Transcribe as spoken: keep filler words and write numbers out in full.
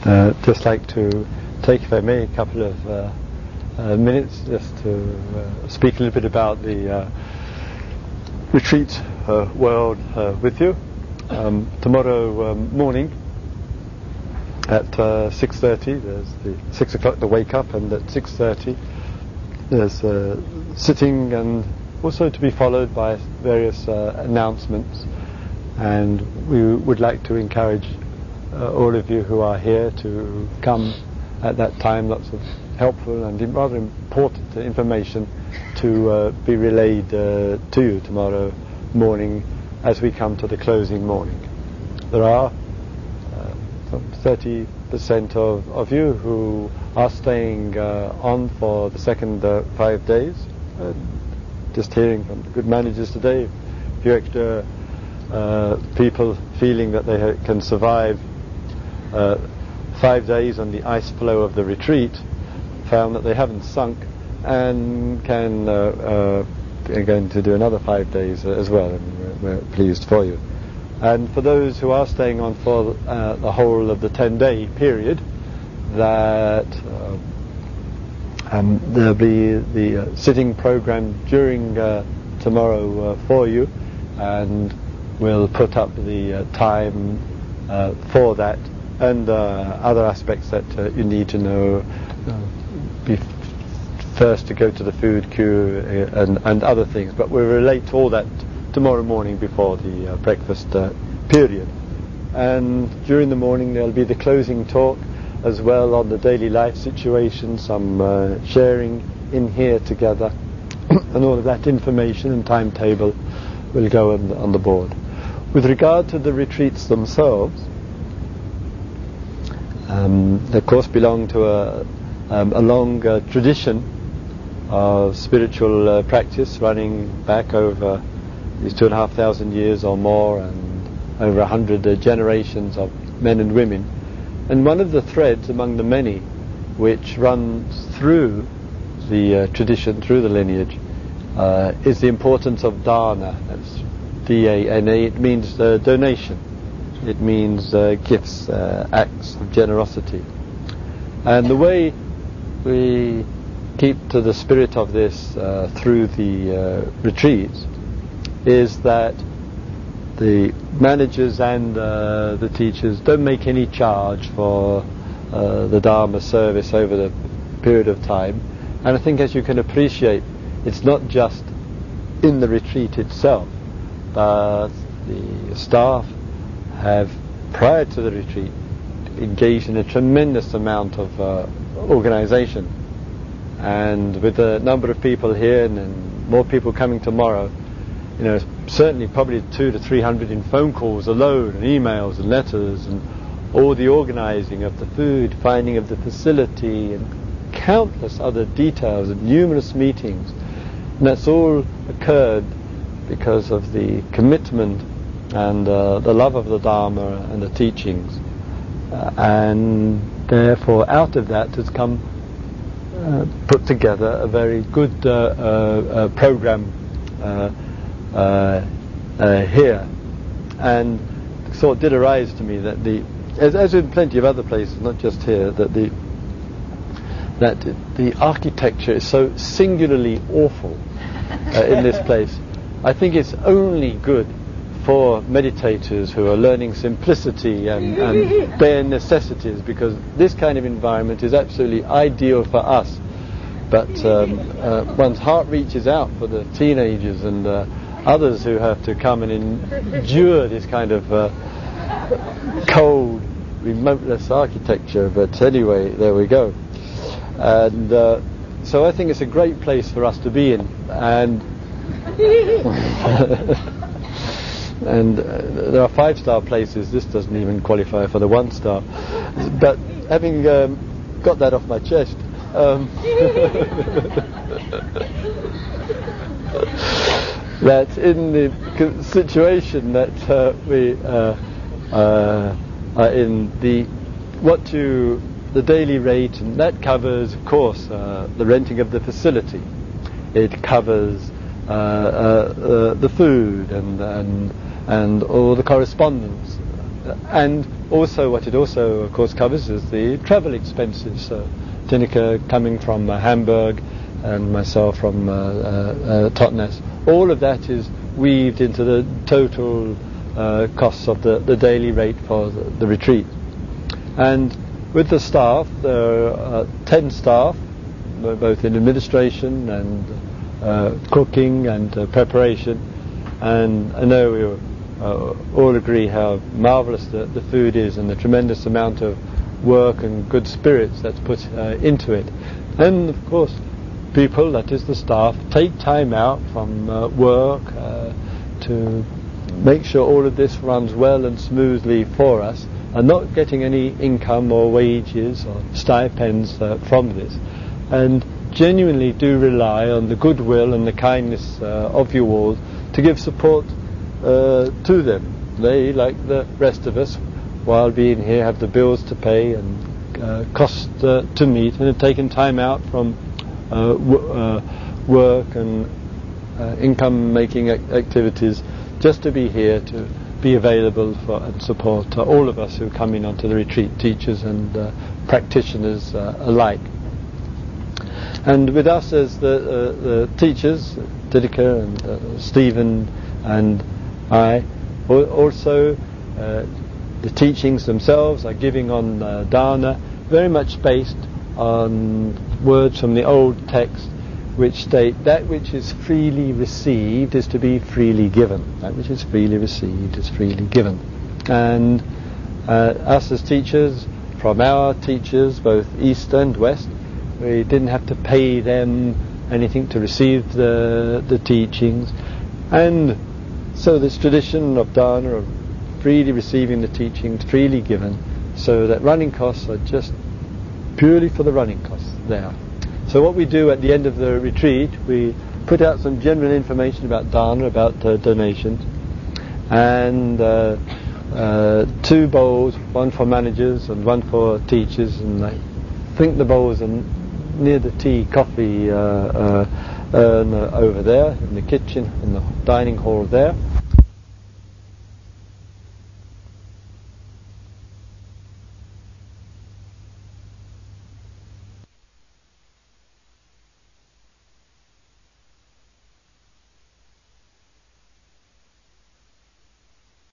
uh, just like to take, if I may, a couple of uh, uh, minutes just to uh, speak a little bit about the uh, retreat uh, world uh, with you. Um, tomorrow um, morning at uh, six thirty, there's the six o'clock the wake up, and at six thirty there's uh, sitting, and also to be followed by various uh, announcements. And we would like to encourage uh, all of you who are here to come at that time. Lots of helpful and rather important information to uh, be relayed uh, to you tomorrow morning as we come to the closing morning. There are uh, some thirty percent of, of you who are staying uh, on for the second uh, five days. Uh, just hearing from the good managers today, a few extra uh, people feeling that they ha- can survive uh, five days on the ice floe of the retreat, found that they haven't sunk and can uh, uh, are going to do another five days uh, as well, and we're, we're pleased for you. And for those who are staying on for uh, the whole of the ten-day period, that uh, um, there'll be the uh, sitting program during uh, tomorrow uh, for you, and we'll put up the uh, time uh, for that and uh, other aspects that uh, you need to know. Uh, be first to go to the food queue uh, and, and other things, but we'll relate to all that tomorrow morning before the uh, breakfast uh, period. And during the morning there'll be the closing talk as well on the daily life situation, some uh, sharing in here together, and all of that information and timetable will go on the, on the board. With regard to the retreats themselves, um, they of course belong to a, um, a long uh, tradition of spiritual uh, practice running back over these two and a half thousand years or more, and over a hundred uh, generations of men and women. And one of the threads among the many which runs through the uh, tradition, through the lineage, uh, is the importance of dana. That's D A N A. It means uh, donation. It means uh, gifts, uh, acts of generosity. And the way we keep to the spirit of this uh, through the uh, retreats is that the managers and uh, the teachers don't make any charge for uh, the Dharma service over the period of time. And I think, as you can appreciate, it's not just in the retreat itself, but the staff have, prior to the retreat, engaged in a tremendous amount of uh, organisation. And with the number of people here and, and more people coming tomorrow, you know, certainly probably two to three hundred in phone calls alone, and emails and letters, and all the organising of the food, finding of the facility, and countless other details, and numerous meetings. And that's all occurred because of the commitment and uh, the love of the Dharma and the teachings. Uh, and therefore out of that has come uh, put together a very good uh, uh, uh, program uh, uh, uh, here. And the thought did arise to me that the, as, as in plenty of other places, not just here, that the that the architecture is so singularly awful uh, in this place. I think it's only good for meditators who are learning simplicity and, and bare necessities, because this kind of environment is absolutely ideal for us. But um, uh, one's heart reaches out for the teenagers and uh, others who have to come and endure this kind of uh, cold, remoteless architecture. But anyway, there we go. And uh, so I think it's a great place for us to be in. And and uh, there are five-star places. This doesn't even qualify for the one-star. But having um, got that off my chest, um, that in the situation that uh, we uh, uh, are in, the what you the daily rate, and that covers, of course, uh, the renting of the facility. It covers uh, uh, uh, the food and and and all the correspondence and also what it also, of course, covers is the travel expenses. So Tineke coming from uh, Hamburg and myself from uh, uh, uh, Totnes. All of that is weaved into the total uh, costs of the, the daily rate for the, the retreat. And with the staff, there are uh, ten staff, both in administration and uh, cooking and uh, preparation. And I know we uh, all agree how marvellous the, the food is and the tremendous amount of work and good spirits that's put uh, into it. And of course, people, that is the staff, take time out from uh, work uh, to make sure all of this runs well and smoothly for us, and not getting any income or wages or stipends uh, from this, and genuinely do rely on the goodwill and the kindness uh, of you all to give support uh, to them. They, like the rest of us, while being here, have the bills to pay and uh, costs uh, to meet, and have taken time out from uh, w- uh, work and uh, income-making ac- activities just to be here, to be available for and support uh, all of us who come in onto the retreat, teachers and uh, practitioners uh, alike. And with us as the, uh, the teachers, Tineke and uh, Stephen and I, also uh, the teachings themselves are giving on uh, dana, very much based on words from the old text, which state that which is freely received is to be freely given. That which is freely received is freely given. And uh, us as teachers, from our teachers, both East and West, we didn't have to pay them anything to receive the the teachings. And so this tradition of dana, of freely receiving the teachings, freely given, so that running costs are just purely for the running costs there. So what we do at the end of the retreat, we put out some general information about dana, about uh, donations, and uh, uh, two bowls, one for managers and one for teachers, and I think the bowls are near the tea, coffee uh, uh, urn uh, over there in the kitchen, in the dining hall there.